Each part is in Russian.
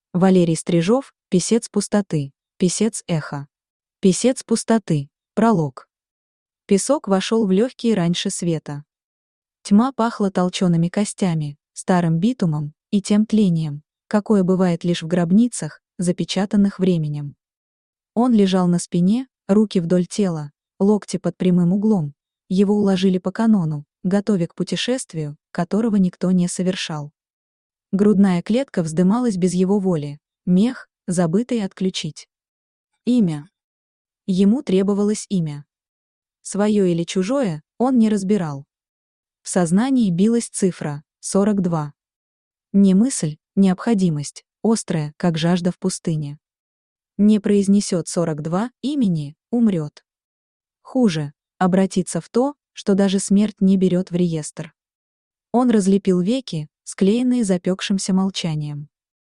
Валерий Стрижов, «Писец пустоты», «Писец эхо». «Писец пустоты», пролог. Песок вошел в легкие раньше света. Тьма пахла толчеными костями, старым битумом и тем тлением, какое бывает лишь в гробницах, запечатанных временем. Он лежал на спине, руки вдоль тела, локти под прямым углом. Его уложили по канону, готовя к путешествию, которого никто не совершал. Грудная клетка вздымалась без его воли, мех, забытый отключить. Имя. Ему требовалось имя. Свое или чужое, он не разбирал. В сознании билась цифра 42. Не мысль, необходимость, острая, как жажда в пустыне. Не произнесет 42 имени, умрет. Хуже, обратиться в то, что даже смерть не берет в реестр. Он разлепил веки, склеенные запекшимся молчанием.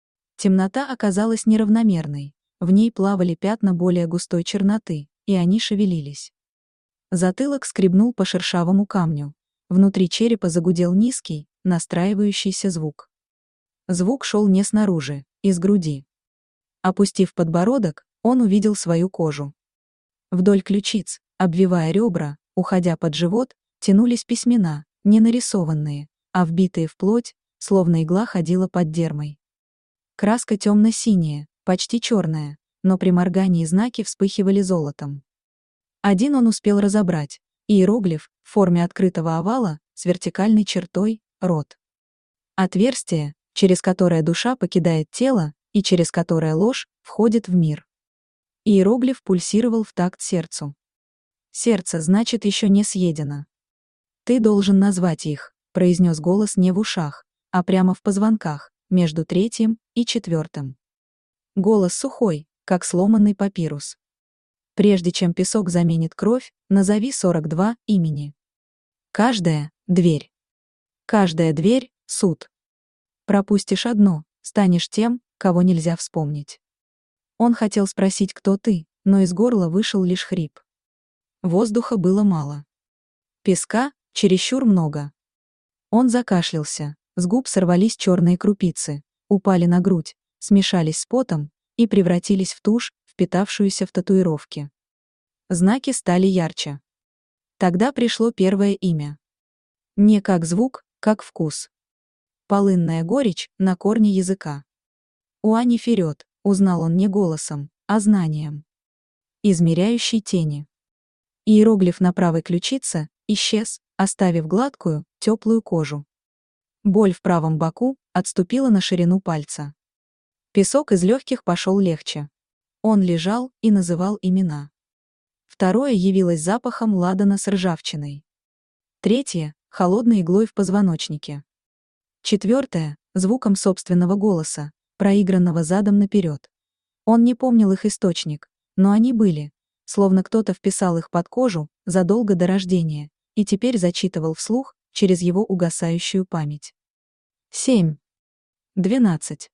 Темнота оказалась неравномерной, в ней плавали пятна более густой черноты, и они шевелились. Затылок скребнул по шершавому камню. Внутри черепа загудел низкий, настраивающийся звук. Звук шел не снаружи, из груди. Опустив подбородок, он увидел свою кожу. Вдоль ключиц, обвивая ребра, уходя под живот, тянулись письмена, не нарисованные, а вбитые в плоть, словно игла ходила под дермой. Краска темно-синяя, почти черная, но при моргании знаки вспыхивали золотом. Один он успел разобрать — иероглиф в форме открытого овала с вертикальной чертой «рот». Отверстие, через которое душа покидает тело и через которое ложь входит в мир. Иероглиф пульсировал в такт сердцу. Сердце, значит, еще не съедено. «Ты должен назвать их», — произнес голос не в ушах, а прямо в позвонках, между третьим и четвертым. Голос сухой, как сломанный папирус. Прежде чем песок заменит кровь, назови 42 имени. Каждая — дверь. Каждая дверь — суд. Пропустишь одно, станешь тем, кого нельзя вспомнить. Он хотел спросить, кто ты, но из горла вышел лишь хрип. Воздуха было мало. Песка — чересчур много. Он закашлялся, с губ сорвались черные крупицы, упали на грудь, смешались с потом и превратились в тушь, впитавшуюся в татуировки. Знаки стали ярче. Тогда пришло первое имя. Не как звук, как вкус. Полынная горечь на корне языка. Уани Ферёд, узнал он не голосом, а знанием. Измеряющий тени. Иероглиф на правой ключице исчез, оставив гладкую, теплую кожу. Боль в правом боку отступила на ширину пальца. Песок из легких пошел легче. Он лежал и называл имена. Второе явилось запахом ладана с ржавчиной. Третье — холодной иглой в позвоночнике. Четвертое — звуком собственного голоса, проигранного задом наперед. Он не помнил их источник, но они были, словно кто-то вписал их под кожу задолго до рождения и теперь зачитывал вслух через его угасающую память. 7. 12.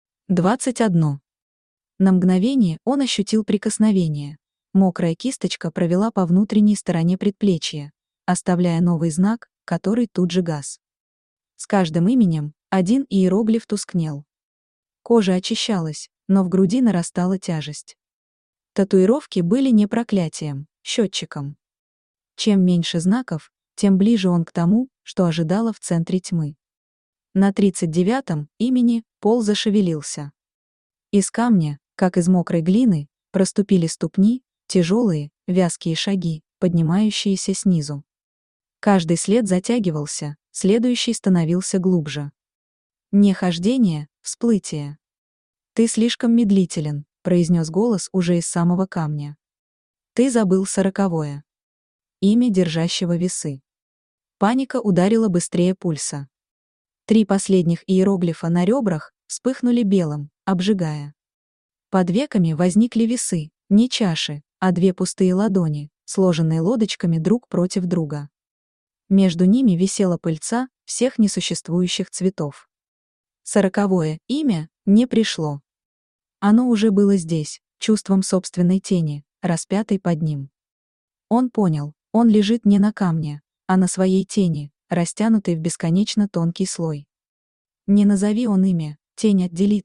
21. На мгновение он ощутил прикосновение. Мокрая кисточка провела по внутренней стороне предплечья, оставляя новый знак, который тут же гас. С каждым именем один иероглиф тускнел. Кожа очищалась, но в груди нарастала тяжесть. Татуировки были не проклятием, счетчиком. Чем меньше знаков, тем ближе он к тому, что ожидало в центре тьмы. На 39-м имени пол зашевелился. Из камня, как из мокрой глины, проступили ступни, тяжелые, вязкие шаги, поднимающиеся снизу. Каждый след затягивался, следующий становился глубже. Не хождение, всплытие. «Ты слишком медлителен», — произнес голос уже из самого камня. «Ты забыл 40-е. Имя держащего весы». Паника ударила быстрее пульса. 3 последних иероглифа на ребрах вспыхнули белым, обжигая. Под веками возникли весы, не чаши, а 2 пустые ладони, сложенные лодочками друг против друга. Между ними висела пыльца всех несуществующих цветов. 40-е имя не пришло. Оно уже было здесь, чувством собственной тени, распятой под ним. Он понял, он лежит не на камне, а на своей тени, растянутой в бесконечно тонкий слой. Не назови он имя, тень отделится,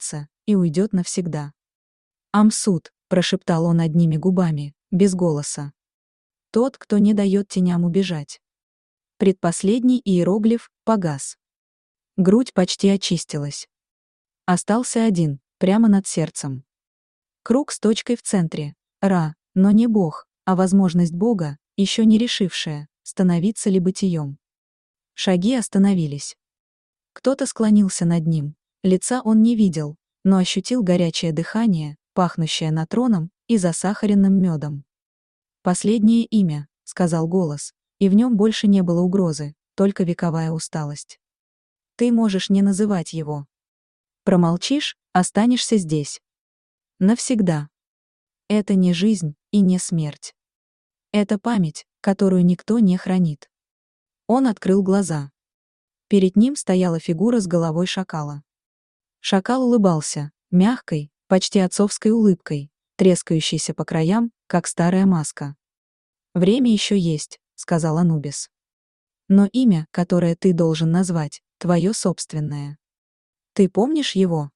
и уйдет навсегда. «Амсут», — прошептал он одними губами, без голоса. «Тот, кто не дает теням убежать». Предпоследний иероглиф погас. Грудь почти очистилась. Остался один, прямо над сердцем. Круг с точкой в центре. Ра, но не Бог, а возможность Бога, еще не решившая, становиться ли бытием. Шаги остановились. Кто-то склонился над ним. Лица он не видел, но ощутил горячее дыхание, пахнущее натроном и засахаренным медом. «Последнее имя», — сказал голос, и в нем больше не было угрозы, только вековая усталость. «Ты можешь не называть его. Промолчишь, останешься здесь. Навсегда. Это не жизнь и не смерть. Это память, которую никто не хранит». Он открыл глаза. Перед ним стояла фигура с головой шакала. Шакал улыбался, мягкой, почти отцовской улыбкой, трескающейся по краям, как старая маска. «Время еще есть», — сказал Анубис. «Но имя, которое ты должен назвать, твое собственное. Ты помнишь его?»